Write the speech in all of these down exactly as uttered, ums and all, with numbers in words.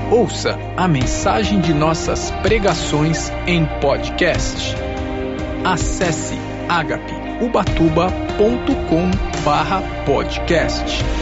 Ouça a mensagem de nossas pregações em podcast. Acesse agape ubatuba ponto com barra podcast.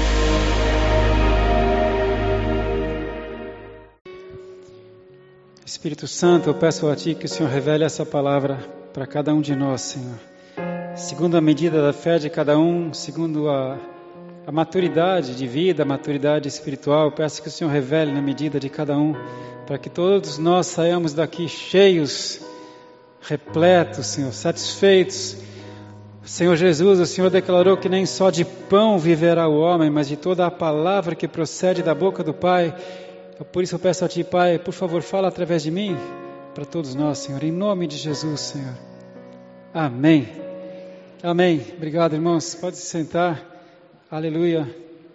Espírito Santo, eu peço a Ti que o Senhor revele essa palavra para cada um de nós, Senhor. Segundo a medida da fé de cada um, segundo a, a maturidade de vida, a maturidade espiritual, eu peço que o Senhor revele na medida de cada um, para que todos nós saiamos daqui cheios, repletos, Senhor, satisfeitos. Senhor Jesus, o Senhor declarou que nem só de pão viverá o homem, mas de toda a palavra que procede da boca do Pai. Por isso eu peço a Ti, Pai, por favor, fala através de mim, para todos nós, Senhor, em nome de Jesus, Senhor. Amém. Amém. Obrigado, irmãos. Pode se sentar. Aleluia.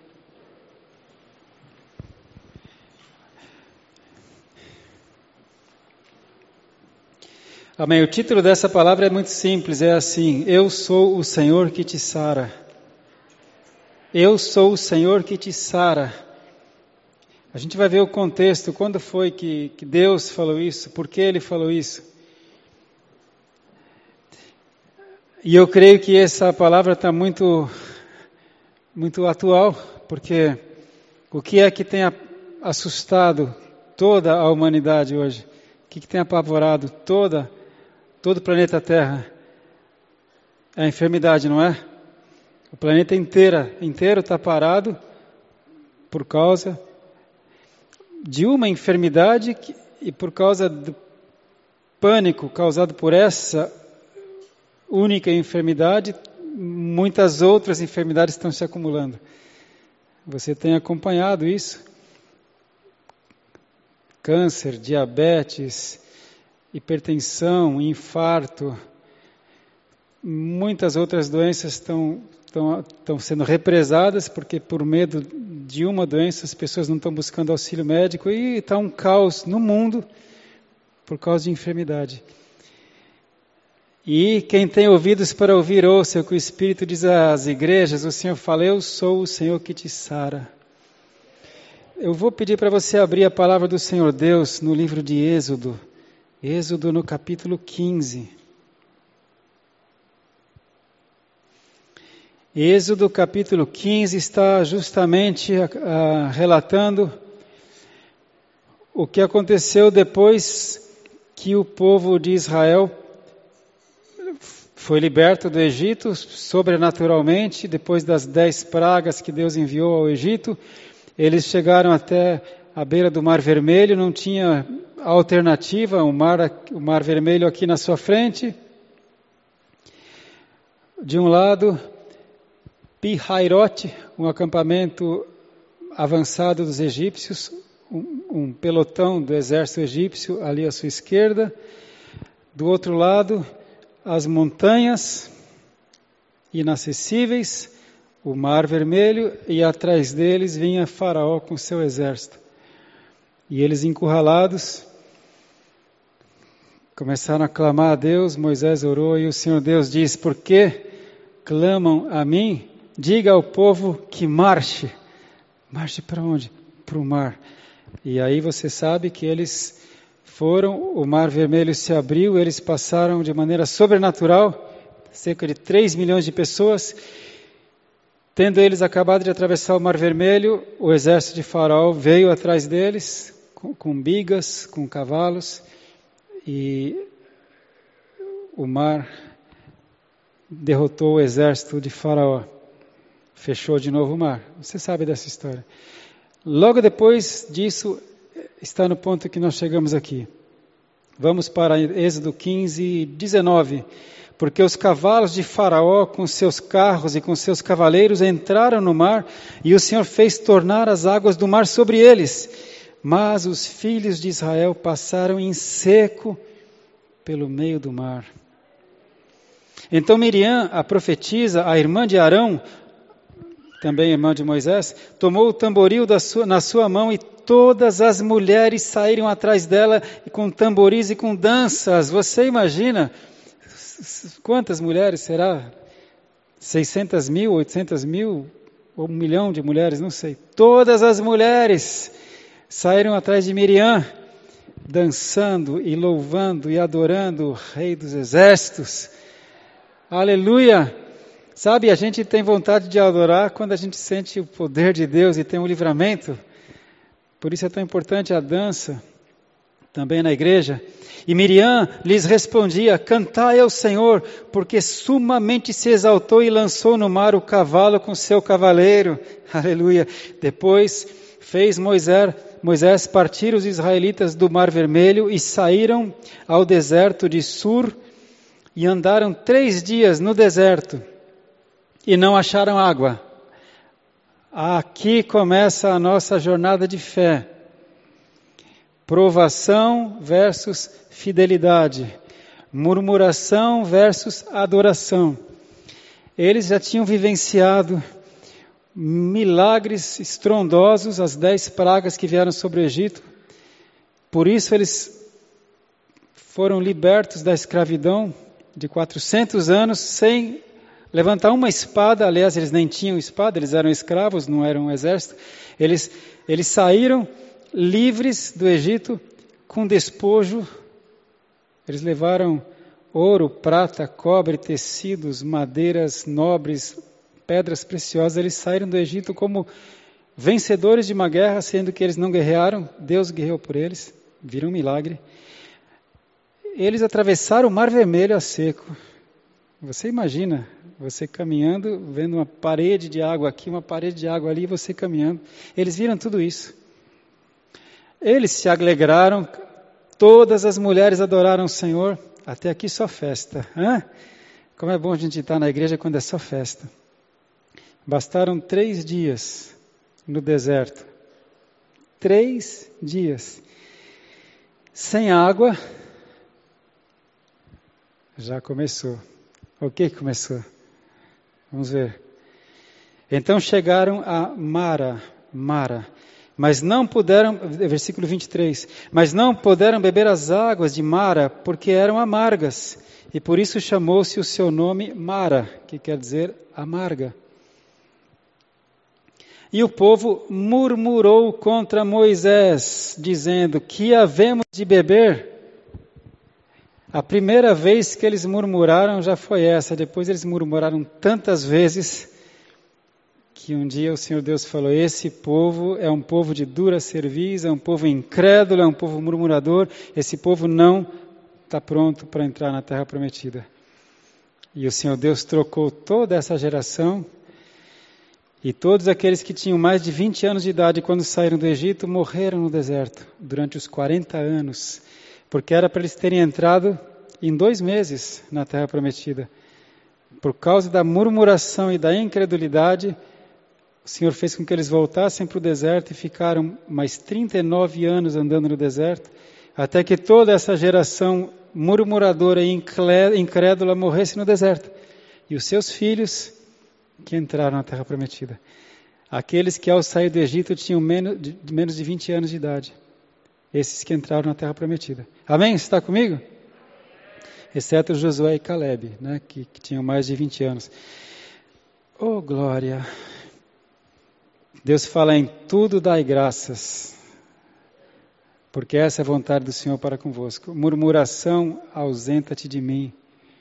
Amém. O título dessa palavra é muito simples, é assim: Eu sou o Senhor que te sara. Eu sou o Senhor que te sara. A gente vai ver o contexto, quando foi que, que Deus falou isso, por que Ele falou isso. E eu creio que essa palavra está muito, muito atual, porque o que é que tem assustado toda a humanidade hoje? O que, que tem apavorado toda, todo o planeta Terra? É a enfermidade, não é? O planeta inteiro inteiro está parado por causa de uma enfermidade que, e por causa do pânico causado por essa única enfermidade, muitas outras enfermidades estão se acumulando. Você tem acompanhado isso? Câncer, diabetes, hipertensão, infarto, muitas outras doenças estão, estão, estão sendo represadas, porque por medo de uma doença as pessoas não estão buscando auxílio médico e está um caos no mundo por causa de enfermidade. E quem tem ouvidos para ouvir, ouça o que o Espírito diz às igrejas. O Senhor fala: eu sou o Senhor que te sara. Eu vou pedir para você abrir a palavra do Senhor Deus no livro de Êxodo, Êxodo no capítulo quinze. Êxodo capítulo quinze está justamente a, a, relatando o que aconteceu depois que o povo de Israel foi liberto do Egito sobrenaturalmente, depois das dez pragas que Deus enviou ao Egito. Eles chegaram até a beira do Mar Vermelho, não tinha alternativa, o mar, o mar Vermelho aqui na sua frente. De um lado, Pi-Hairote, um acampamento avançado dos egípcios, um, um pelotão do exército egípcio ali à sua esquerda. Do outro lado, as montanhas inacessíveis, o Mar Vermelho, e atrás deles vinha Faraó com seu exército. E eles, encurralados, começaram a clamar a Deus. Moisés orou e o Senhor Deus diz: por que clamam a mim? Diga ao povo que marche. Marche para onde? Para o mar. E aí você sabe que eles foram, o Mar Vermelho se abriu, eles passaram de maneira sobrenatural, cerca de três milhões de pessoas. Tendo eles acabado de atravessar o Mar Vermelho, o exército de Faraó veio atrás deles, com, com bigas, com cavalos, e o mar derrotou o exército de Faraó. Fechou de novo o mar. Você sabe dessa história. Logo depois disso, está no ponto que nós chegamos aqui. Vamos para Êxodo quinze, dezenove. Porque os cavalos de Faraó, com seus carros e com seus cavaleiros, entraram no mar, e o Senhor fez tornar as águas do mar sobre eles. Mas os filhos de Israel passaram em seco pelo meio do mar. Então Miriam, a profetisa, a irmã de Arão, também irmã de Moisés, tomou o tamboril da sua, na sua mão, e todas as mulheres saíram atrás dela com tamboris e com danças. Você imagina quantas mulheres será? seiscentas mil, oitocentas mil, ou um milhão de mulheres, não sei. Todas as mulheres saíram atrás de Miriam, dançando e louvando e adorando o Rei dos Exércitos. Aleluia! Sabe, a gente tem vontade de adorar quando a gente sente o poder de Deus e tem um livramento. Por isso é tão importante a dança, também na igreja. E Miriam lhes respondia: cantai ao Senhor, porque sumamente se exaltou e lançou no mar o cavalo com seu cavaleiro. Aleluia! Depois fez Moisés, Moisés partir os israelitas do Mar Vermelho e saíram ao deserto de Sur e andaram três dias no deserto e não acharam água. Aqui começa a nossa jornada de fé. Provação versus fidelidade. Murmuração versus adoração. Eles já tinham vivenciado milagres estrondosos, as dez pragas que vieram sobre o Egito. Por isso eles foram libertos da escravidão de quatrocentos anos sem levantar uma espada. Aliás, eles nem tinham espada, eles eram escravos, não eram um exército. Eles, eles saíram livres do Egito com despojo. Eles levaram ouro, prata, cobre, tecidos, madeiras nobres, pedras preciosas. Eles saíram do Egito como vencedores de uma guerra, sendo que eles não guerrearam, Deus guerreou por eles, viram um milagre. Eles atravessaram o Mar Vermelho a seco. Você imagina, você caminhando, vendo uma parede de água aqui, uma parede de água ali, e você caminhando. Eles viram tudo isso. Eles se alegraram, todas as mulheres adoraram o Senhor. Até aqui só festa. Hã? Como é bom a gente estar na igreja quando é só festa. Bastaram três dias no deserto. Três dias. Sem água. Já começou. O que começou? Vamos ver. Então chegaram a Mara, Mara, mas não puderam, versículo vinte e três, mas não puderam beber as águas de Mara, porque eram amargas, e por isso chamou-se o seu nome Mara, que quer dizer amarga. E o povo murmurou contra Moisés, dizendo: que havemos de beber? A primeira vez que eles murmuraram já foi essa, depois eles murmuraram tantas vezes, que um dia o Senhor Deus falou: esse povo é um povo de dura cerviz, é um povo incrédulo, é um povo murmurador, esse povo não está pronto para entrar na terra prometida. E o Senhor Deus trocou toda essa geração, e todos aqueles que tinham mais de vinte anos de idade quando saíram do Egito, morreram no deserto, durante os quarenta anos, porque era para eles terem entrado em dois meses na terra prometida. Por causa da murmuração e da incredulidade, o Senhor fez com que eles voltassem para o deserto e ficaram mais trinta e nove anos andando no deserto, até que toda essa geração murmuradora e incrédula morresse no deserto. E os seus filhos que entraram na terra prometida. Aqueles que ao sair do Egito tinham menos de, menos de vinte anos de idade. Esses que entraram na terra prometida. Amém? Você está comigo? Exceto Josué e Caleb, né, que, que tinham mais de vinte anos. Oh, glória! Deus fala: em tudo dai graças, porque essa é a vontade do Senhor para convosco. Murmuração, ausenta-te de mim.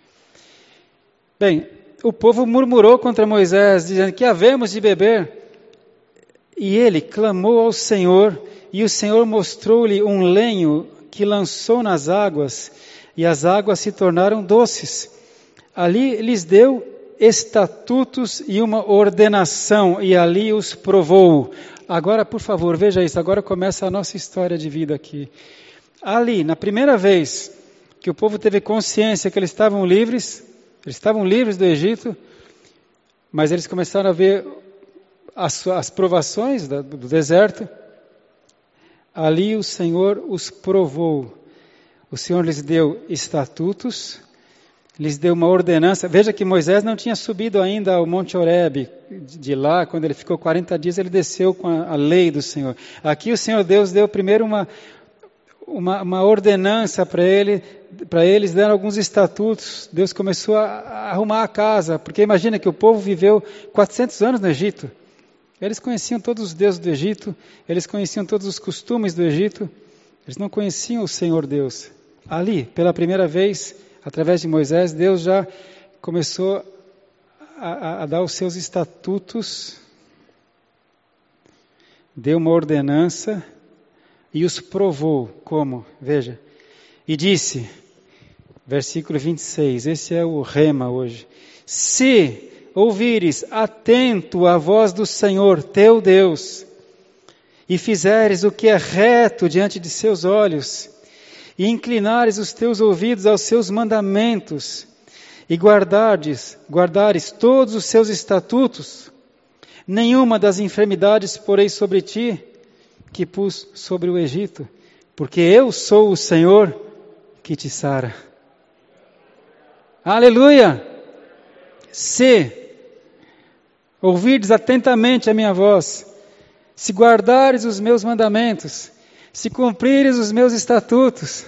Bem, o povo murmurou contra Moisés, dizendo: que havemos de beber? E ele clamou ao Senhor, e o Senhor mostrou-lhe um lenho que lançou nas águas, e as águas se tornaram doces. Ali lhes deu estatutos e uma ordenação, e ali os provou. Agora, por favor, veja isso, agora começa a nossa história de vida aqui. Ali, na primeira vez que o povo teve consciência que eles estavam livres, eles estavam livres do Egito, mas eles começaram a ver as, as provações do deserto. Ali o Senhor os provou. O Senhor lhes deu estatutos, lhes deu uma ordenança. Veja que Moisés não tinha subido ainda ao Monte Horebe. De lá, quando ele ficou quarenta dias, ele desceu com a, a lei do Senhor. Aqui o Senhor Deus deu primeiro uma, uma, uma ordenança para ele, para eles, deram alguns estatutos. Deus começou a, a arrumar a casa, porque imagina que o povo viveu quatrocentos anos no Egito. Eles conheciam todos os deuses do Egito, eles conheciam todos os costumes do Egito, eles não conheciam o Senhor Deus. Ali, pela primeira vez, através de Moisés, Deus já começou a, a, a dar os seus estatutos, deu uma ordenança e os provou. Como? Veja. E disse, versículo vinte e seis, esse é o rema hoje. Se ouvires atento a voz do Senhor teu Deus, e fizeres o que é reto diante de seus olhos, e inclinares os teus ouvidos aos seus mandamentos, e guardares, guardares todos os seus estatutos, nenhuma das enfermidades porei sobre ti, que pus sobre o Egito, porque eu sou o Senhor que te sara. Aleluia! Se ouvirdes atentamente a minha voz, se guardares os meus mandamentos, se cumprires os meus estatutos,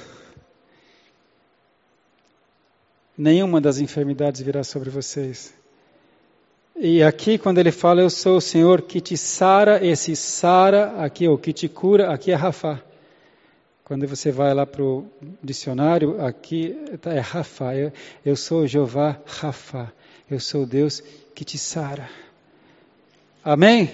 nenhuma das enfermidades virá sobre vocês. E aqui, quando ele fala, eu sou o Senhor que te sara, esse sara aqui, ou que te cura, aqui é Rafá. Quando você vai lá para o dicionário, aqui é Rafá. Eu, eu sou Jeová Rafá. Eu sou Deus que te sara. Amém?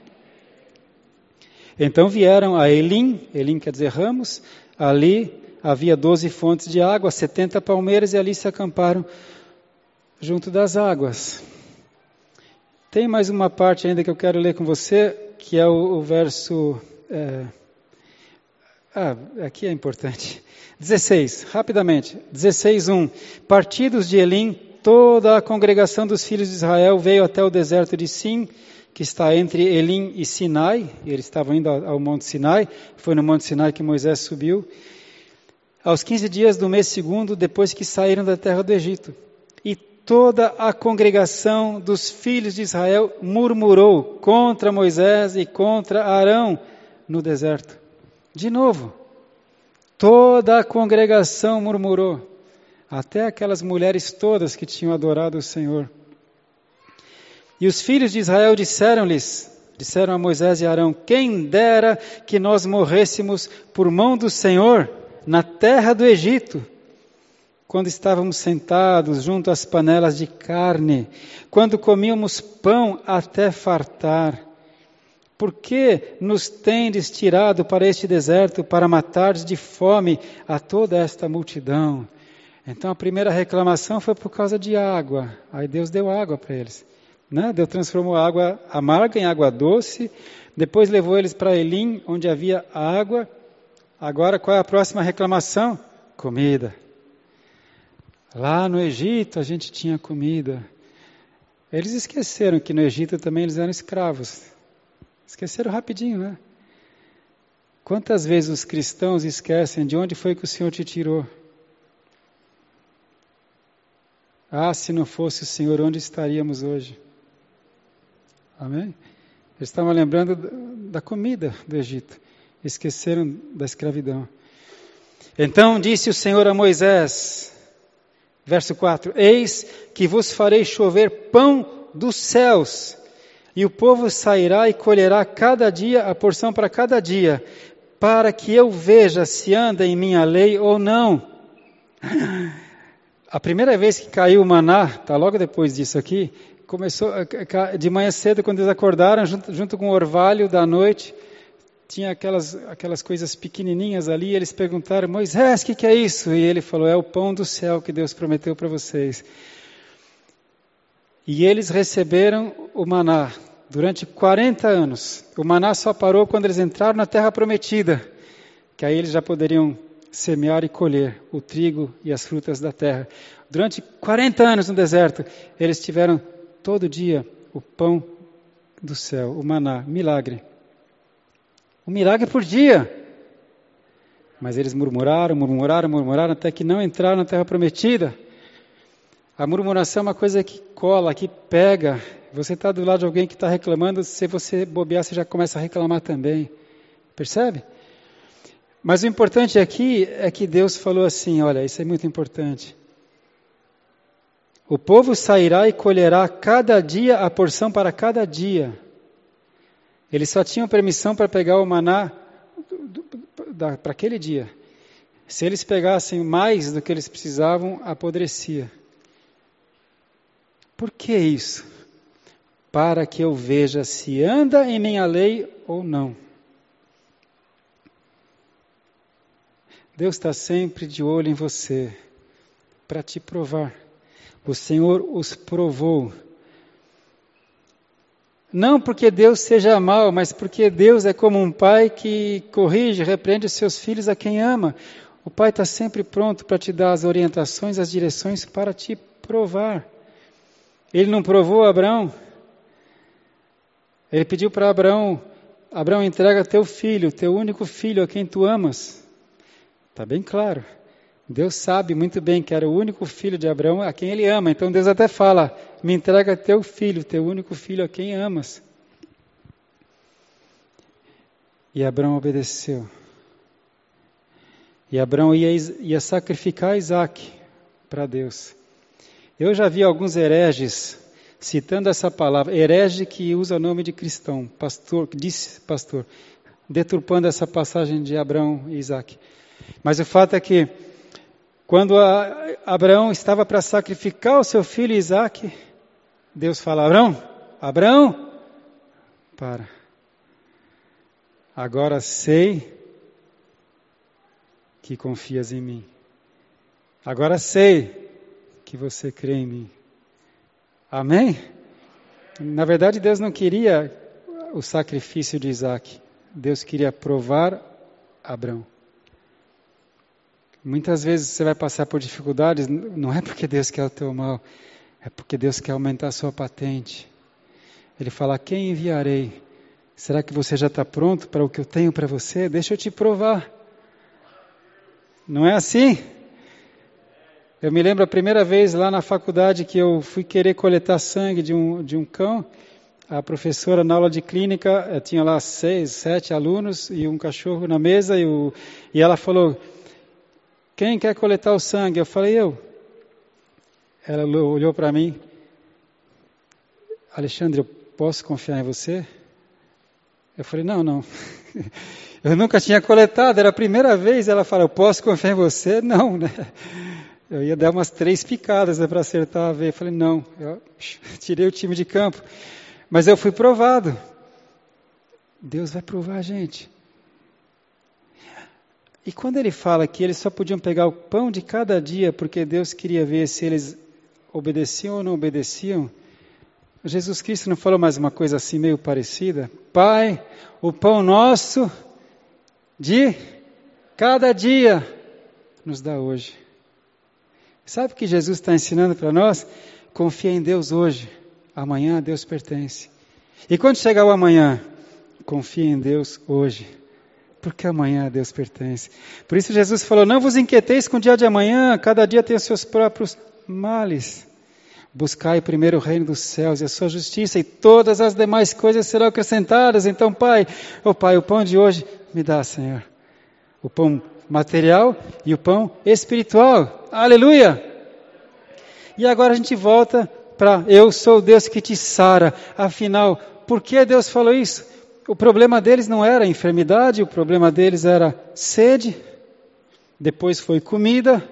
Então vieram a Elim, Elim quer dizer ramos, ali havia doze fontes de água, setenta palmeiras, e ali se acamparam junto das águas. Tem mais uma parte ainda que eu quero ler com você, que é o, o verso... É, ah, aqui é importante. dezesseis, rapidamente. dezesseis, um. Partidos de Elim, toda a congregação dos filhos de Israel veio até o deserto de Sim, que está entre Elim e Sinai. E eles estavam indo ao Monte Sinai. Foi no Monte Sinai que Moisés subiu. Aos quinze dias do mês segundo, depois que saíram da terra do Egito. E toda a congregação dos filhos de Israel murmurou contra Moisés e contra Arão no deserto. De novo, toda a congregação murmurou, até aquelas mulheres todas que tinham adorado o Senhor. E os filhos de Israel disseram-lhes, disseram a Moisés e Arão, quem dera que nós morrêssemos por mão do Senhor na terra do Egito, quando estávamos sentados junto às panelas de carne, quando comíamos pão até fartar. Por que nos tendes tirado para este deserto para matares de fome a toda esta multidão? Então a primeira reclamação foi por causa de água. Aí Deus deu água para eles. Né? Deus transformou a água amarga em água doce. Depois levou eles para Elim, onde havia água. Agora qual é a próxima reclamação? Comida. Lá no Egito a gente tinha comida. Eles esqueceram que no Egito também eles eram escravos. Esqueceram rapidinho, né? Quantas vezes os cristãos esquecem de onde foi que o Senhor te tirou? Ah, se não fosse o Senhor, onde estaríamos hoje? Amém? Eles estavam lembrando da comida do Egito. Esqueceram da escravidão. Então disse o Senhor a Moisés, verso quatro, eis que vos farei chover pão dos céus, e o povo sairá e colherá cada dia a porção para cada dia, para que eu veja se anda em minha lei ou não. A primeira vez que caiu o maná, está logo depois disso aqui, começou de manhã cedo, quando eles acordaram, junto, junto com o orvalho da noite, tinha aquelas, aquelas coisas pequenininhas ali, e eles perguntaram, Moisés, o que, que é isso? E ele falou, é o pão do céu que Deus prometeu para vocês. E eles receberam o maná durante quarenta anos. O maná só parou quando eles entraram na terra prometida, que aí eles já poderiam semear e colher o trigo e as frutas da terra. Durante quarenta anos no deserto, eles tiveram todo dia o pão do céu, o maná, milagre. Um milagre por dia. Mas eles murmuraram, murmuraram, murmuraram, até que não entraram na terra prometida. A murmuração é uma coisa que cola, que pega. Você está do lado de alguém que está reclamando, se você bobear, você já começa a reclamar também. Percebe? Mas o importante aqui é que Deus falou assim, olha, isso é muito importante. O povo sairá e colherá cada dia a porção para cada dia. Eles só tinham permissão para pegar o maná para aquele dia. Se eles pegassem mais do que eles precisavam, apodrecia. Por que isso? Para que eu veja se anda em minha lei ou não. Deus está sempre de olho em você, para te provar. O Senhor os provou. Não porque Deus seja mau, mas porque Deus é como um pai que corrige, repreende os seus filhos a quem ama. O pai está sempre pronto para te dar as orientações, as direções para te provar. Ele não provou Abraão. Ele pediu para Abraão, Abraão, entrega teu filho, teu único filho a quem tu amas. Está bem claro. Deus sabe muito bem que era o único filho de Abraão a quem ele ama. Então Deus até fala, me entrega teu filho, teu único filho a quem amas. E Abraão obedeceu. E Abraão ia, ia sacrificar Isaac para Deus. Eu já vi alguns hereges citando essa palavra, herege que usa o nome de cristão, pastor, que disse pastor, deturpando essa passagem de Abraão e Isaac. Mas o fato é que, quando a, Abraão estava para sacrificar o seu filho Isaac, Deus fala, Abraão, Abraão, para. Agora sei que confias em mim. Agora sei que você crê em mim. Amém? Na verdade, Deus não queria o sacrifício de Isaac. Deus queria provar Abraão. Muitas vezes você vai passar por dificuldades, não é porque Deus quer o teu mal, é porque Deus quer aumentar a sua patente. Ele fala, quem enviarei? Será que você já está pronto para o que eu tenho para você? Deixa eu te provar. Não é assim? Eu me lembro a primeira vez lá na faculdade que eu fui querer coletar sangue de um, de um cão. A professora na aula de clínica, tinha lá seis, sete alunos e um cachorro na mesa. E, o, e ela falou, quem quer coletar o sangue? Eu falei, eu. Ela olhou para mim. Alexandre, eu posso confiar em você? Eu falei, não, não. Eu nunca tinha coletado, era a primeira vez. Ela falou, eu posso confiar em você? Não, né? Eu ia dar umas três picadas, né, para acertar a veia. Eu falei, não, eu tirei o time de campo. Mas eu fui provado. Deus vai provar a gente. E quando ele fala que eles só podiam pegar o pão de cada dia, porque Deus queria ver se eles obedeciam ou não obedeciam, Jesus Cristo não falou mais uma coisa assim meio parecida? Pai, o pão nosso de cada dia nos dá hoje. Sabe o que Jesus está ensinando para nós? Confia em Deus hoje. Amanhã a Deus pertence. E quando chegar o amanhã, confia em Deus hoje. Porque amanhã a Deus pertence. Por isso Jesus falou, não vos inquieteis com o dia de amanhã, cada dia tem os seus próprios males. Buscai primeiro o reino dos céus e a sua justiça, e todas as demais coisas serão acrescentadas. Então, Pai, oh Pai, o pão de hoje me dá, Senhor. O pão material e o pão espiritual. Aleluia! E agora a gente volta para eu sou o Deus que te sara. Afinal, por que Deus falou isso? O problema deles não era enfermidade, o problema deles era sede. Depois foi comida.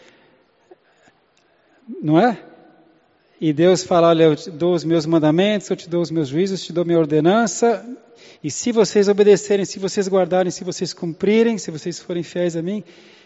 Não é? E Deus fala, olha, eu te dou os meus mandamentos, eu te dou os meus juízos, te dou minha ordenança. E se vocês obedecerem, se vocês guardarem, se vocês cumprirem, se vocês forem fiéis a mim,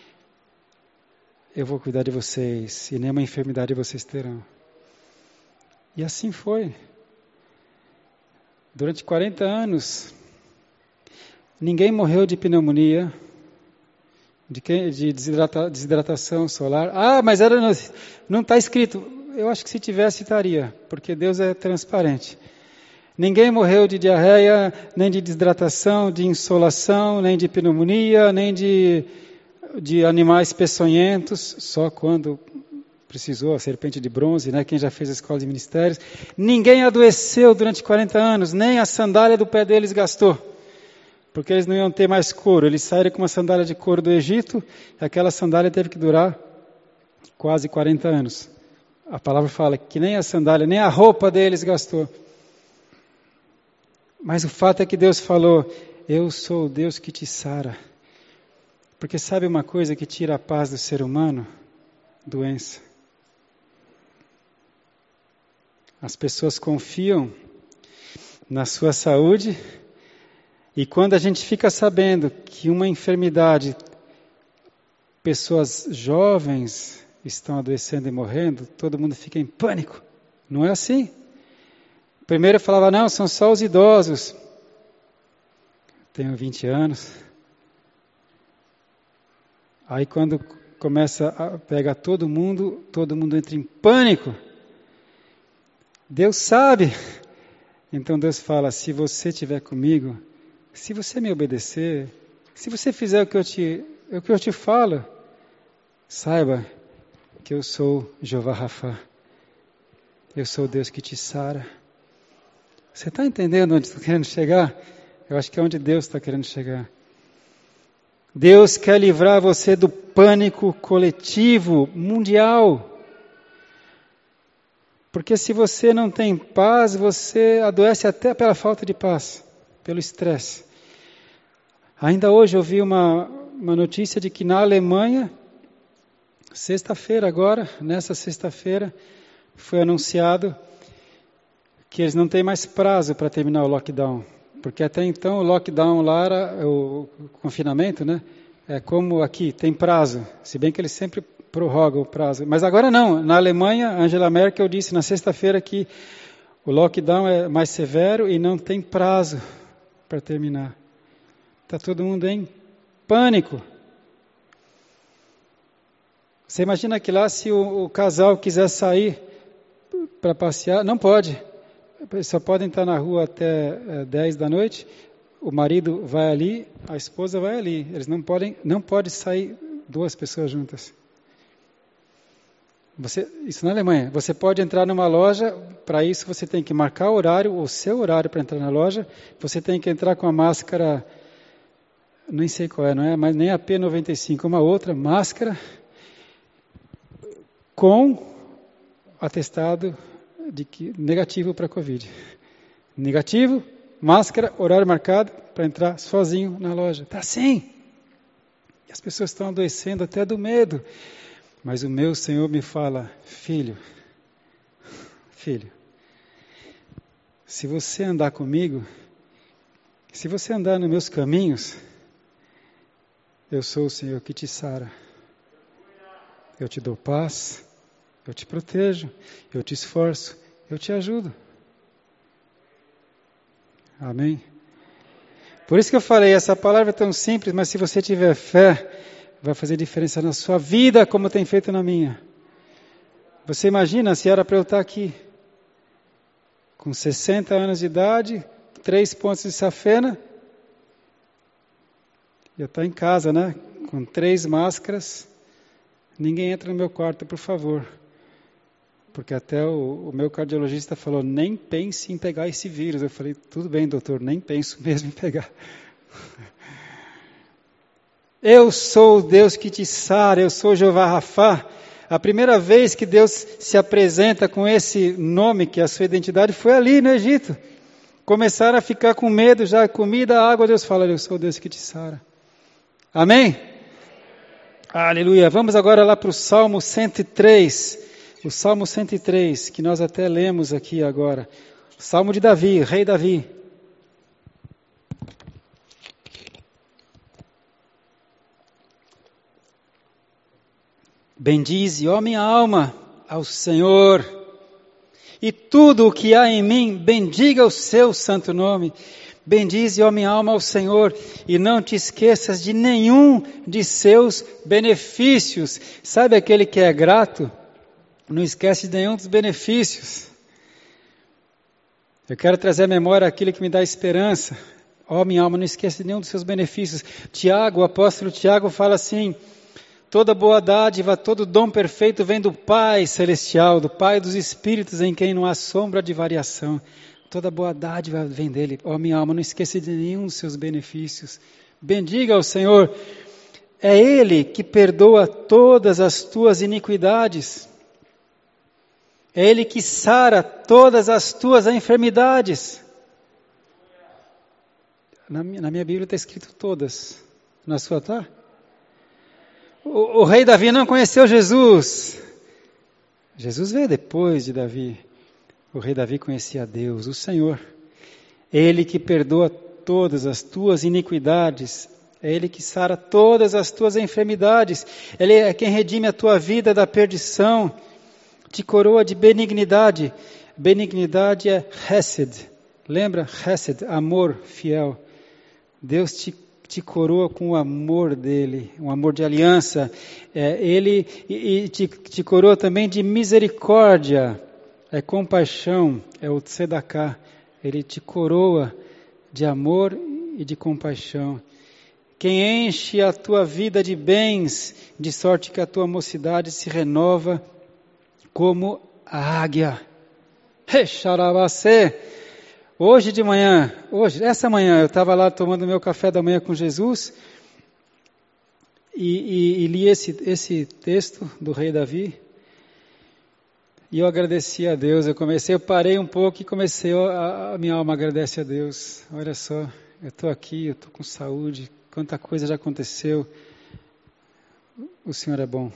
eu vou cuidar de vocês, e nenhuma enfermidade vocês terão. E assim foi. Durante quarenta anos, ninguém morreu de pneumonia, de, que, de desidrata, desidratação solar. Ah, mas era, não está escrito. Eu acho que se tivesse, estaria, porque Deus é transparente. Ninguém morreu de diarreia, nem de desidratação, de insolação, nem de pneumonia, nem de, de animais peçonhentos, só quando precisou, a serpente de bronze, né? Quem já fez a escola de ministérios. Ninguém adoeceu durante quarenta anos, nem a sandália do pé deles gastou, porque eles não iam ter mais couro. Eles saíram com uma sandália de couro do Egito, e aquela sandália teve que durar quase quarenta anos. A palavra fala que nem a sandália, nem a roupa deles gastou. Mas o fato é que Deus falou, eu sou o Deus que te sara. Porque sabe uma coisa que tira a paz do ser humano? Doença. As pessoas confiam na sua saúde e quando a gente fica sabendo que uma enfermidade, pessoas jovens estão adoecendo e morrendo, todo mundo fica em pânico. Não é assim. Primeiro eu falava, não, são só os idosos. Tenho vinte anos. Aí quando começa a pegar todo mundo, todo mundo entra em pânico. Deus sabe. Então Deus fala, se você estiver comigo, se você me obedecer, se você fizer o que eu te, o que eu te falo, saiba que eu sou Jeová Rafá. Eu sou o Deus que te sara. Você está entendendo onde estou querendo chegar? Eu acho que é onde Deus está querendo chegar. Deus quer livrar você do pânico coletivo, mundial. Porque se você não tem paz, você adoece até pela falta de paz, pelo estresse. Ainda hoje eu vi uma, uma notícia de que na Alemanha, sexta-feira agora, nessa sexta-feira, foi anunciado que eles não têm mais prazo para terminar o lockdown. Porque até então o lockdown lá era o confinamento, né? É como aqui, tem prazo. Se bem que eles sempre prorrogam o prazo. Mas agora não. Na Alemanha, Angela Merkel disse na sexta-feira que o lockdown é mais severo e não tem prazo para terminar. Está todo mundo em pânico. Você imagina que lá se o, o casal quiser sair para passear, não pode. Só podem estar na rua até é, dez da noite. O marido vai ali, a esposa vai ali. Eles não podem, não pode sair duas pessoas juntas. Você, isso na Alemanha. Você pode entrar numa loja, para isso você tem que marcar o horário, o seu horário para entrar na loja. Você tem que entrar com a máscara, nem sei qual é, não é? Mas nem a P noventa e cinco, uma outra máscara com atestado de que negativo para a Covid. Negativo, máscara, horário marcado para entrar sozinho na loja. Está assim. E as pessoas estão adoecendo até do medo. Mas o meu Senhor me fala, filho, filho, se você andar comigo, se você andar nos meus caminhos, eu sou o Senhor que te sara. Eu te dou paz, eu te protejo, eu te esforço, eu te ajudo. Amém? Por isso que eu falei, essa palavra é tão simples, mas se você tiver fé, vai fazer diferença na sua vida, como tem feito na minha. Você imagina se era para eu estar aqui, com sessenta anos de idade, três pontos de safena, eu estou em casa, né? Com três máscaras, ninguém entra no meu quarto, por favor. Porque até o, o meu cardiologista falou, nem pense em pegar esse vírus. Eu falei, tudo bem, doutor, nem penso mesmo em pegar. Eu sou o Deus que te sara, eu sou Jeová Rafá. A primeira vez que Deus se apresenta com esse nome, que é a sua identidade, foi ali no Egito. Começaram a ficar com medo já, comida, água, Deus fala, eu sou o Deus que te sara. Amém? Aleluia. Vamos agora lá para o Salmo cento e três. O Salmo cento e três, que nós até lemos aqui agora. Salmo de Davi, rei Davi. Bendize, ó minha alma, ao Senhor, e tudo o que há em mim, bendiga o seu santo nome. Bendize, ó minha alma, ao Senhor, e não te esqueças de nenhum de seus benefícios. Sabe aquele que é grato? Não esquece de nenhum dos benefícios. Eu quero trazer à memória aquilo que me dá esperança. Ó minha alma, não esqueça de nenhum dos seus benefícios. Tiago, o apóstolo Tiago fala assim, toda boa dádiva, todo dom perfeito vem do Pai Celestial, do Pai dos Espíritos, em quem não há sombra de variação. Toda boa dádiva vem dele. Ó minha alma, não esqueça de nenhum dos seus benefícios. Bendiga ao Senhor. É Ele que perdoa todas as tuas iniquidades. É Ele que sara todas as tuas enfermidades. Na minha, na minha Bíblia está escrito todas. Na sua está? O, o rei Davi não conheceu Jesus. Jesus veio depois de Davi. O rei Davi conhecia Deus, o Senhor. Ele que perdoa todas as tuas iniquidades. É Ele que sara todas as tuas enfermidades. Ele é quem redime a tua vida da perdição. Te coroa de benignidade. Benignidade é Hesed. Lembra? Hesed, amor fiel. Deus te, te coroa com o amor dele, um amor de aliança. É, ele e, e te, te coroa também de misericórdia. É compaixão, é o tzedakah. Ele te coroa de amor e de compaixão. Quem enche a tua vida de bens, de sorte que a tua mocidade se renova como a águia. Recharabacê. Hoje de manhã, hoje, essa manhã, eu estava lá tomando meu café da manhã com Jesus e, e, e li esse, esse texto do rei Davi e eu agradeci a Deus. Eu comecei, eu parei um pouco e comecei, a, a minha alma agradece a Deus. Olha só, eu estou aqui, eu estou com saúde, quanta coisa já aconteceu. O Senhor é bom.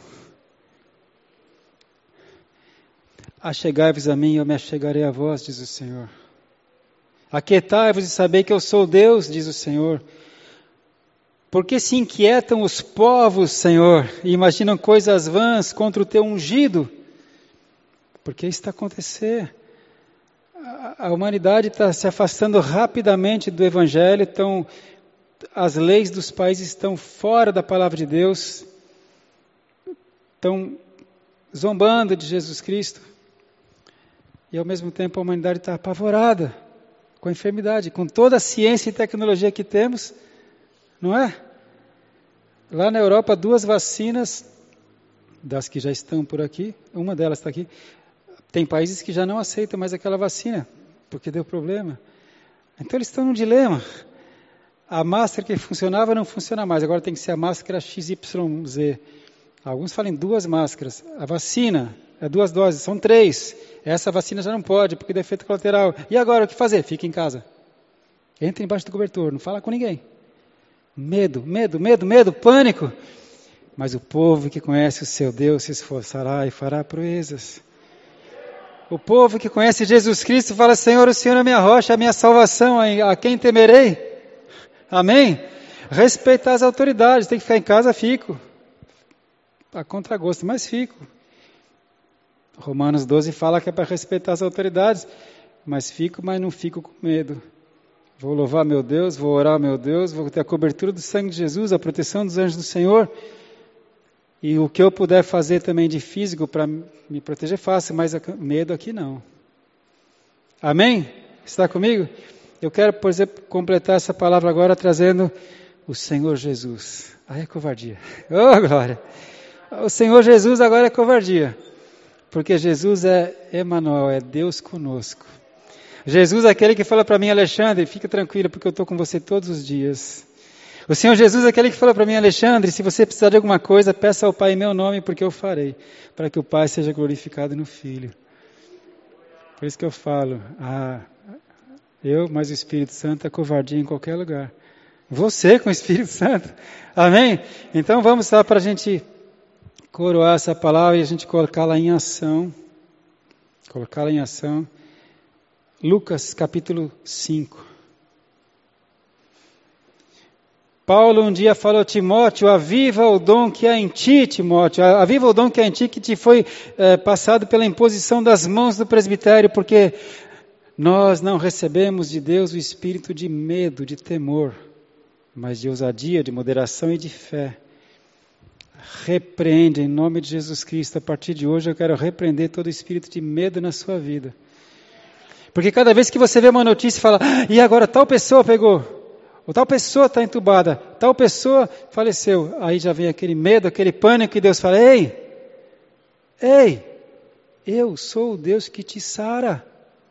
Achegai-vos a mim, eu me achegarei a vós, diz o Senhor. Aquietai-vos e sabei que eu sou Deus, diz o Senhor. Por que se inquietam os povos, Senhor, e imaginam coisas vãs contra o teu ungido? Porque isso está acontecendo. A, a humanidade está se afastando rapidamente do Evangelho, então as leis dos países estão fora da palavra de Deus, estão zombando de Jesus Cristo, e ao mesmo tempo a humanidade está apavorada com a enfermidade, com toda a ciência e tecnologia que temos, não é? Lá na Europa, duas vacinas, das que já estão por aqui, uma delas está aqui, tem países que já não aceitam mais aquela vacina, porque deu problema. Então eles estão num dilema. A máscara que funcionava não funciona mais, agora tem que ser a máscara X Y Z. Alguns falam em duas máscaras. A vacina é duas doses, são três. Essa vacina já não pode, porque dá efeito colateral. E agora, o que fazer? Fica em casa. Entra embaixo do cobertor, não fala com ninguém. Medo, medo, medo, medo, pânico. Mas o povo que conhece o seu Deus se esforçará e fará proezas. O povo que conhece Jesus Cristo fala: Senhor, o Senhor é a minha rocha, a minha salvação, a quem temerei? Amém? Respeitar as autoridades, tem que ficar em casa, fico. A contragosto, mas fico. Romanos doze fala que é para respeitar as autoridades, mas fico, mas não fico com medo. Vou louvar meu Deus, vou orar meu Deus, vou ter a cobertura do sangue de Jesus, a proteção dos anjos do Senhor. E o que eu puder fazer também de físico para me proteger, faço, mas medo aqui não. Amém? Está comigo? Eu quero, por exemplo, completar essa palavra agora trazendo o Senhor Jesus. Aí é covardia. Oh, glória! O Senhor Jesus agora é covardia. Porque Jesus é Emanuel, é Deus conosco. Jesus é aquele que fala para mim: Alexandre, fica tranquilo, porque eu estou com você todos os dias. O Senhor Jesus é aquele que fala para mim: Alexandre, se você precisar de alguma coisa, peça ao Pai em meu nome, porque eu farei, para que o Pai seja glorificado no Filho. Por isso que eu falo, ah, eu mais o Espírito Santo é covardia em qualquer lugar. Você com o Espírito Santo. Amém? Então vamos lá para a gente coroar essa palavra e a gente colocá-la em ação. Colocá-la em ação. Lucas capítulo cinco. Paulo um dia falou: Timóteo, aviva o dom que há em ti, Timóteo, aviva o dom que há em ti, que te foi é, passado pela imposição das mãos do presbitério, porque nós não recebemos de Deus o espírito de medo, de temor, mas de ousadia, de moderação e de fé. Repreende em nome de Jesus Cristo. A partir de hoje eu quero repreender todo espírito de medo na sua vida. Porque cada vez que você vê uma notícia e fala: ah, e agora tal pessoa pegou, ou tal pessoa está entubada, tal pessoa faleceu, aí já vem aquele medo, aquele pânico, e Deus fala: ei, ei, eu sou o Deus que te sara.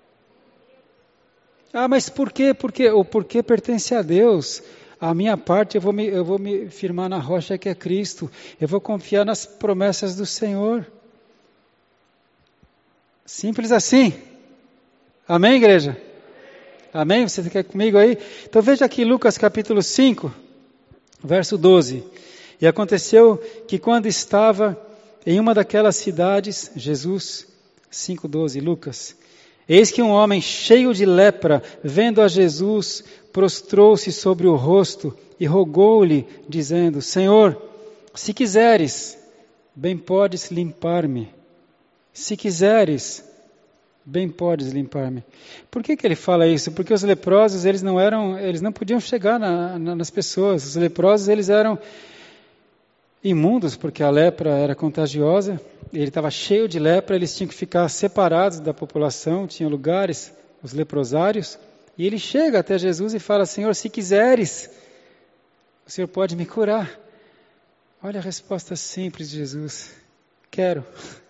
Ah, mas por quê? Porque o porquê pertence a Deus. A minha parte, eu vou, me, eu vou me firmar na rocha que é Cristo. Eu vou confiar nas promessas do Senhor. Simples assim. Amém, igreja? Amém? Você quer comigo aí? Então veja aqui Lucas capítulo cinco, verso doze. E aconteceu que quando estava em uma daquelas cidades, Jesus, cinco, doze, Lucas, eis que um homem cheio de lepra, vendo a Jesus, prostrou-se sobre o rosto e rogou-lhe, dizendo, Senhor, se quiseres, bem podes limpar-me. Se quiseres, bem podes limpar-me. Por que que ele fala isso? Porque os leprosos, eles não eram, eles não podiam chegar na, na, nas pessoas. Os leprosos, eles eram imundos, porque a lepra era contagiosa. Ele estava cheio de lepra, eles tinham que ficar separados da população, tinham lugares, os leprosários. E ele chega até Jesus e fala, Senhor, se quiseres, o Senhor pode me curar. Olha a resposta simples de Jesus. Quero.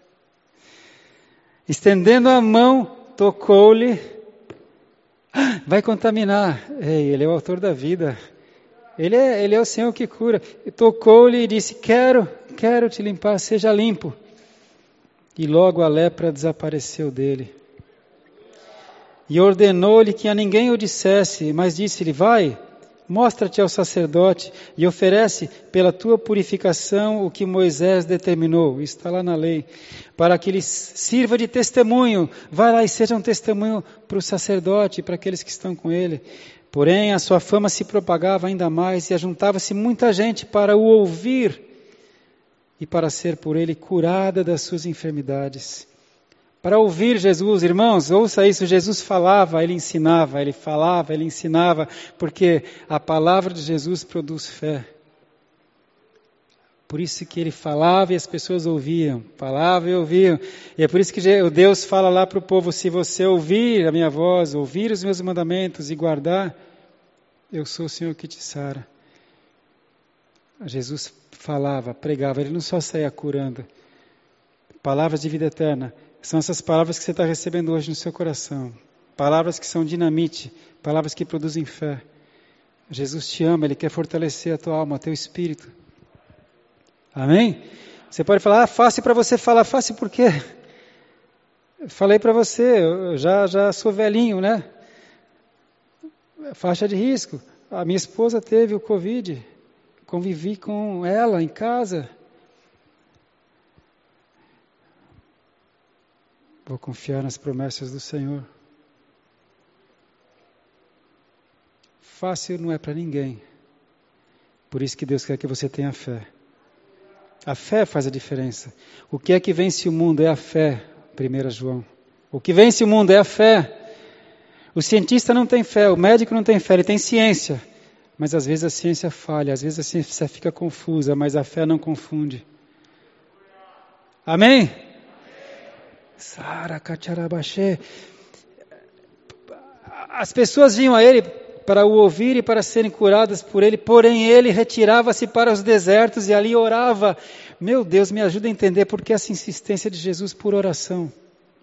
Estendendo a mão, tocou-lhe. Vai contaminar. Ei, ele é o autor da vida. Ele é, ele é o Senhor que cura. Tocou-lhe e disse, quero, quero te limpar, seja limpo. E logo a lepra desapareceu dele. E ordenou-lhe que a ninguém o dissesse, mas disse-lhe, vai, mostra-te ao sacerdote e oferece pela tua purificação o que Moisés determinou, está lá na lei, para que lhes sirva de testemunho. Vai lá e seja um testemunho para o sacerdote e para aqueles que estão com ele. Porém, a sua fama se propagava ainda mais e ajuntava-se muita gente para o ouvir e para ser por ele curada das suas enfermidades. Para ouvir Jesus, irmãos, ouça isso, Jesus falava, ele ensinava, ele falava, ele ensinava, porque a palavra de Jesus produz fé. Por isso que ele falava e as pessoas ouviam, falava e ouviam. E é por isso que Deus fala lá para o povo, se você ouvir a minha voz, ouvir os meus mandamentos e guardar, eu sou o Senhor que te sara. Jesus falava, pregava, ele não só saía curando. Palavras de vida eterna. São essas palavras que você está recebendo hoje no seu coração. Palavras que são dinamite, palavras que produzem fé. Jesus te ama, Ele quer fortalecer a tua alma, o teu espírito. Amém? Você pode falar, ah, fácil para você falar, fácil por quê? Eu falei para você, eu já, já sou velhinho, né? Faixa de risco. A minha esposa teve o Covid, convivi com ela em casa. Vou confiar nas promessas do Senhor. Fácil não é para ninguém. Por isso que Deus quer que você tenha fé. A fé faz a diferença. O que é que vence o mundo é a fé, primeiro João. O que vence o mundo é a fé. O cientista não tem fé, o médico não tem fé, ele tem ciência. Mas às vezes a ciência falha, às vezes a ciência fica confusa, mas a fé não confunde. Amém? Sara Kacharabaxê. As pessoas vinham a ele para o ouvir e para serem curadas por ele, porém ele retirava-se para os desertos e ali orava. Meu Deus, me ajuda a entender por que essa insistência de Jesus por oração.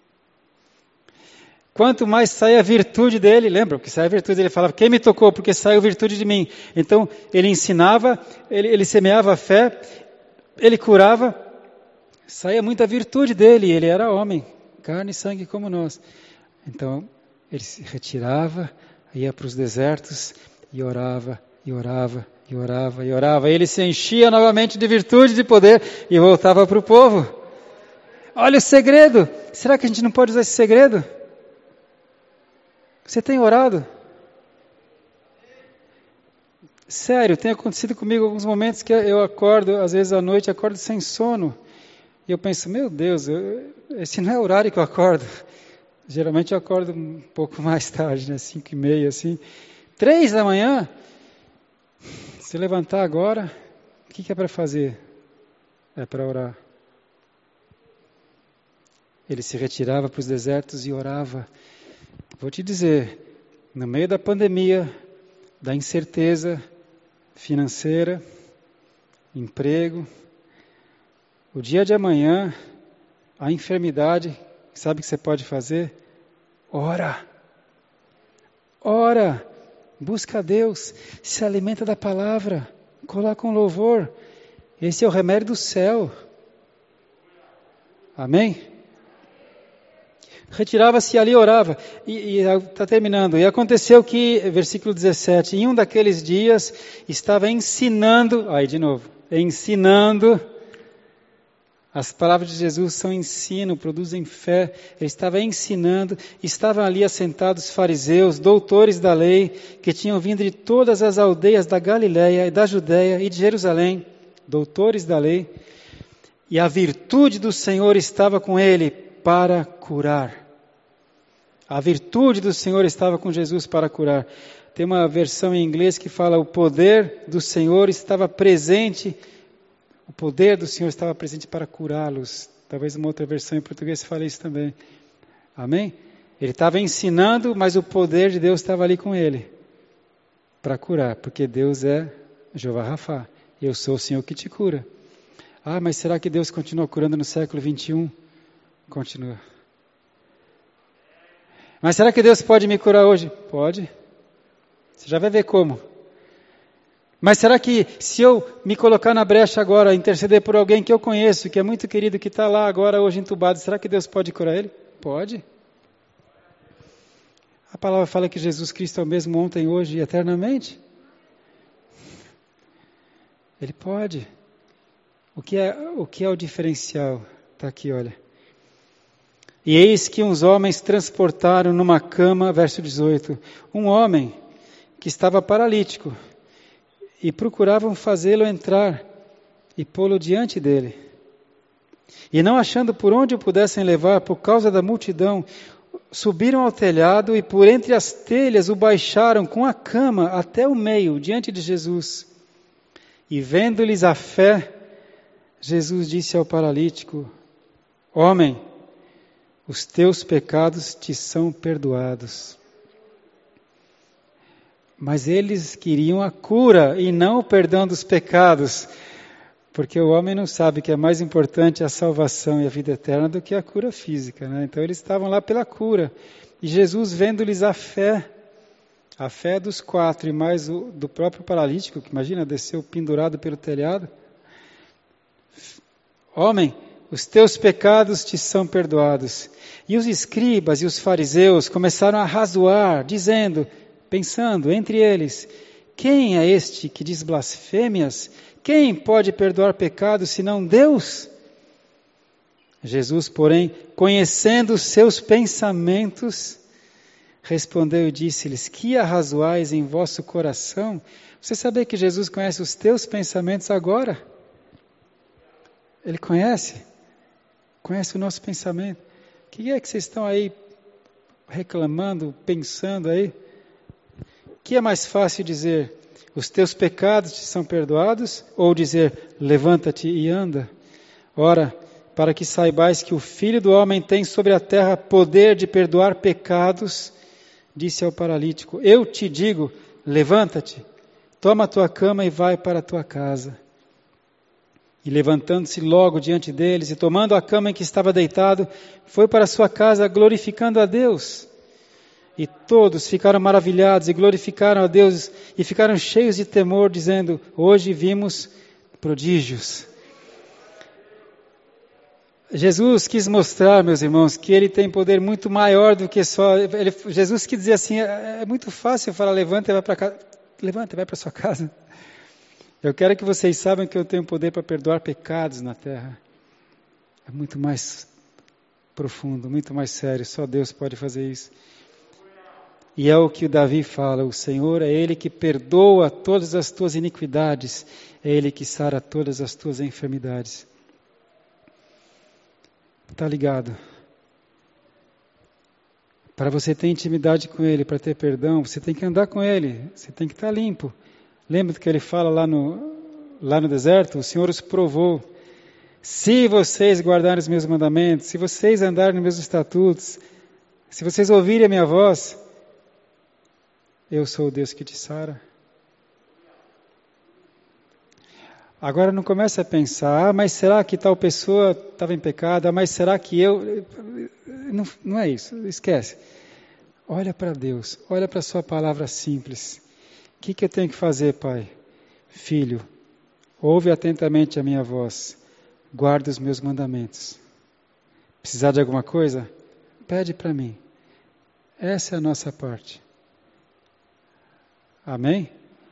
Quanto mais sai a virtude dele, lembra que sai a virtude, ele falava, quem me tocou? Porque saiu virtude de mim. Então ele ensinava, ele, ele semeava a fé, ele curava, saía muita virtude dele, ele era homem, carne e sangue como nós. Então ele se retirava, ia para os desertos e orava, e orava, e orava, e orava. Ele se enchia novamente de virtude, de poder e voltava para o povo. Olha o segredo. Será que a gente não pode usar esse segredo? Você tem orado? Sério, tem acontecido comigo alguns momentos que eu acordo, às vezes à noite, acordo sem sono. E eu penso, meu Deus, eu, esse não é o horário que eu acordo. Geralmente eu acordo um pouco mais tarde, né? Cinco e meia, assim. Três da manhã. Se levantar agora, o que, que é para fazer? É para orar. Ele se retirava para os desertos e orava. Vou te dizer, no meio da pandemia, da incerteza financeira, emprego, o dia de amanhã, a enfermidade, sabe o que você pode fazer? Ora. Ora. Busca a Deus. Se alimenta da palavra. Coloca um louvor. Esse é o remédio do céu. Amém? Retirava-se e ali orava. E está terminando. E aconteceu que, versículo dezessete, em um daqueles dias estava ensinando, aí de novo, ensinando. As palavras de Jesus são ensino, produzem fé. Ele estava ensinando, estavam ali assentados fariseus, doutores da lei, que tinham vindo de todas as aldeias da Galiléia e da Judéia e de Jerusalém, doutores da lei, e a virtude do Senhor estava com ele para curar. A virtude do Senhor estava com Jesus para curar. Tem uma versão em inglês que fala: o poder do Senhor estava presente. O poder do Senhor estava presente para curá-los. Talvez uma outra versão em português fale isso também. Amém? Ele estava ensinando, mas o poder de Deus estava ali com ele. Para curar, porque Deus é Jeová Rafá. Eu sou o Senhor que te cura. Ah, mas será que Deus continua curando no século vinte e um? Continua. Mas será que Deus pode me curar hoje? Pode. Você já vai ver como. Mas será que se eu me colocar na brecha agora, interceder por alguém que eu conheço, que é muito querido, que está lá agora hoje entubado, será que Deus pode curar ele? Pode. A palavra fala que Jesus Cristo é o mesmo ontem, hoje e eternamente. Ele pode. O que é o, que é o diferencial? Está aqui, olha. E eis que uns homens transportaram numa cama, verso dezoito, um homem que estava paralítico, e procuravam fazê-lo entrar e pô-lo diante dele. E não achando por onde o pudessem levar, por causa da multidão, subiram ao telhado e por entre as telhas o baixaram com a cama até o meio, diante de Jesus. E vendo-lhes a fé, Jesus disse ao paralítico: homem, os teus pecados te são perdoados. Mas eles queriam a cura e não o perdão dos pecados, porque o homem não sabe que é mais importante a salvação e a vida eterna do que a cura física, né? Então eles estavam lá pela cura. E Jesus, vendo-lhes a fé, a fé dos quatro e mais o, do próprio paralítico, que imagina, desceu pendurado pelo telhado. Homem, os teus pecados te são perdoados. E os escribas e os fariseus começaram a razoar, dizendo, pensando entre eles: quem é este que diz blasfêmias? Quem pode perdoar pecados senão Deus? Jesus, porém, conhecendo os seus pensamentos, respondeu e disse-lhes: que arrazoais em vosso coração? Você sabia que Jesus conhece os teus pensamentos agora? Ele conhece? Conhece o nosso pensamento. O que é que vocês estão aí reclamando, pensando aí? Que é mais fácil dizer: os teus pecados te são perdoados, ou dizer: levanta-te e anda? Ora, para que saibais que o Filho do Homem tem sobre a terra poder de perdoar pecados, disse ao paralítico: eu te digo, levanta-te, toma a tua cama e vai para a tua casa. E levantando-se logo diante deles, e tomando a cama em que estava deitado, foi para a sua casa glorificando a Deus. E todos ficaram maravilhados e glorificaram a Deus e ficaram cheios de temor, dizendo: hoje vimos prodígios. Jesus quis mostrar, meus irmãos, que Ele tem poder muito maior do que só... Ele, Jesus quis dizer assim: é, é muito fácil falar, levanta e vai para casa. Levanta e vai para sua casa. Eu quero que vocês saibam que eu tenho poder para perdoar pecados na terra. É muito mais profundo, muito mais sério. Só Deus pode fazer isso. E é o que o Davi fala: o Senhor é Ele que perdoa todas as tuas iniquidades, é Ele que sara todas as tuas enfermidades. Está ligado? Para você ter intimidade com Ele, para ter perdão, você tem que andar com Ele, você tem que estar limpo. Lembra do que Ele fala lá no, lá no deserto? O Senhor os provou. Se vocês guardarem os meus mandamentos, se vocês andarem nos meus estatutos, se vocês ouvirem a minha voz, eu sou o Deus que te sara. Agora não comece a pensar: ah, mas será que tal pessoa estava em pecado? Ah, mas será que eu... Não, não é isso, esquece. Olha para Deus, olha para a sua palavra simples. O que, que eu tenho que fazer, Pai? Filho, ouve atentamente a minha voz, guarda os meus mandamentos. Precisar de alguma coisa? pede para mim. Essa é a nossa parte. Amém?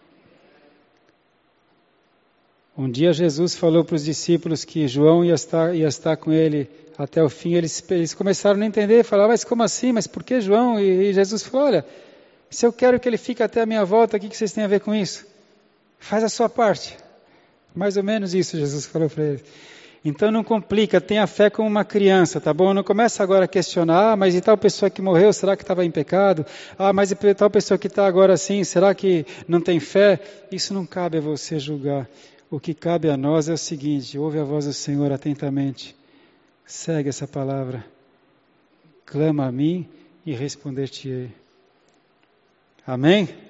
Um dia Jesus falou para os discípulos que João ia estar, ia estar com ele até o fim. Eles, eles começaram a não entender, falaram, mas como assim? Mas por que João? E, e Jesus falou, olha, se eu quero que ele fique até a minha volta, o que, que vocês têm a ver com isso? Faz a sua parte. Mais ou menos isso Jesus falou para eles. Então não complica, tenha fé como uma criança, tá bom? Não começa agora a questionar, ah, mas e tal pessoa que morreu, será que estava em pecado? Ah, mas e tal pessoa que está agora assim, será que não tem fé? Isso não cabe a você julgar. O que cabe a nós é o seguinte, ouve a voz do Senhor atentamente, segue essa palavra, clama a mim e responder-te-ei. Amém?